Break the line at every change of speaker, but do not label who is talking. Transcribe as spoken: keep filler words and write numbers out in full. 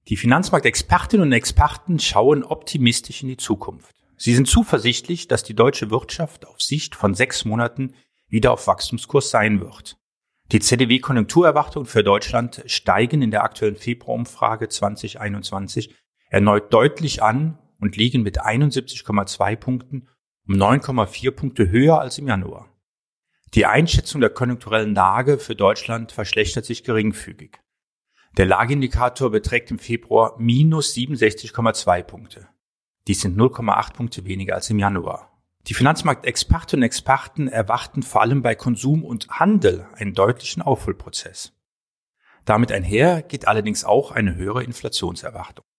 Die Finanzmarktexpertinnen und Experten schauen optimistisch in die Zukunft. Sie sind zuversichtlich, dass die deutsche Wirtschaft auf Sicht von sechs Monaten wieder auf Wachstumskurs sein wird. Die Z D W-Konjunkturerwartungen für Deutschland steigen in der aktuellen Februarumfrage zwanzig einundzwanzig erneut deutlich an und liegen mit einundsiebzig Komma zwei Punkten um neun Komma vier Punkte höher als im Januar. Die Einschätzung der konjunkturellen Lage für Deutschland verschlechtert sich geringfügig. Der Lageindikator beträgt im Februar minus siebenundsechzig Komma zwei Punkte. Dies sind null Komma acht Punkte weniger als im Januar. Die Finanzmarktexpertinnen und Experten erwarten vor allem bei Konsum und Handel einen deutlichen Aufholprozess. Damit einher geht allerdings auch eine höhere Inflationserwartung.